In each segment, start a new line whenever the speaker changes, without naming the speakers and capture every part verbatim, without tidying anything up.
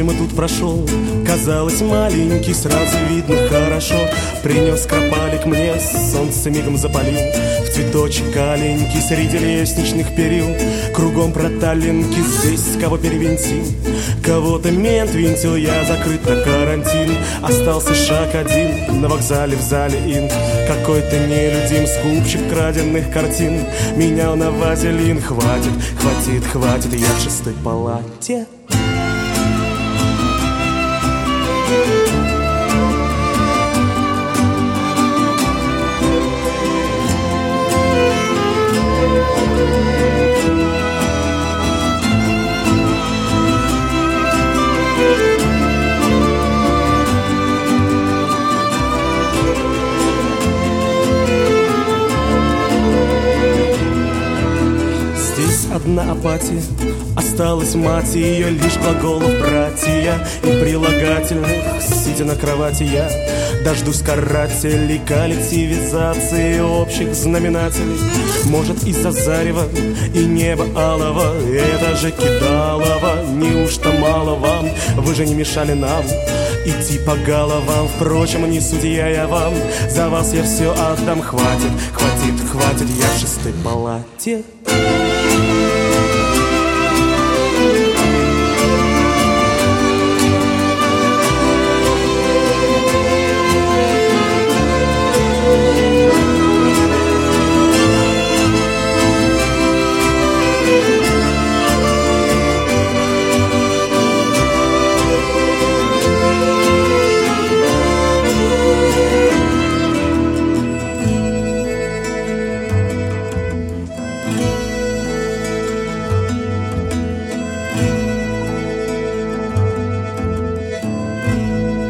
мимо тут прошел, казалось маленький, сразу видно хорошо. Принес кропалик мне, солнце мигом запалил. В цветочек аленький среди лестничных перил. Кругом проталинки, здесь кого перевинтил, кого-то мент винтил, я закрыт на карантин. Остался шаг один, на вокзале в зале инк. Какой-то нелюдим скупщик краденных картин менял на вазелин. Хватит, хватит, хватит, я в шестой палате. Одна апатия, осталась мать ее, лишь глаголов братья и прилагательных. Сидя на кровати я дождусь карателей, коллективизации общих знаменателей. Может, из-за зарева и неба алого, это же Кидалова, неужто мало вам? Вы же не мешали нам идти по головам. Впрочем, не судья я вам, за вас я все отдам. Хватит, хватит, хватит, я в шестой палате.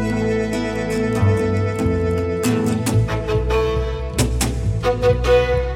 Thank you.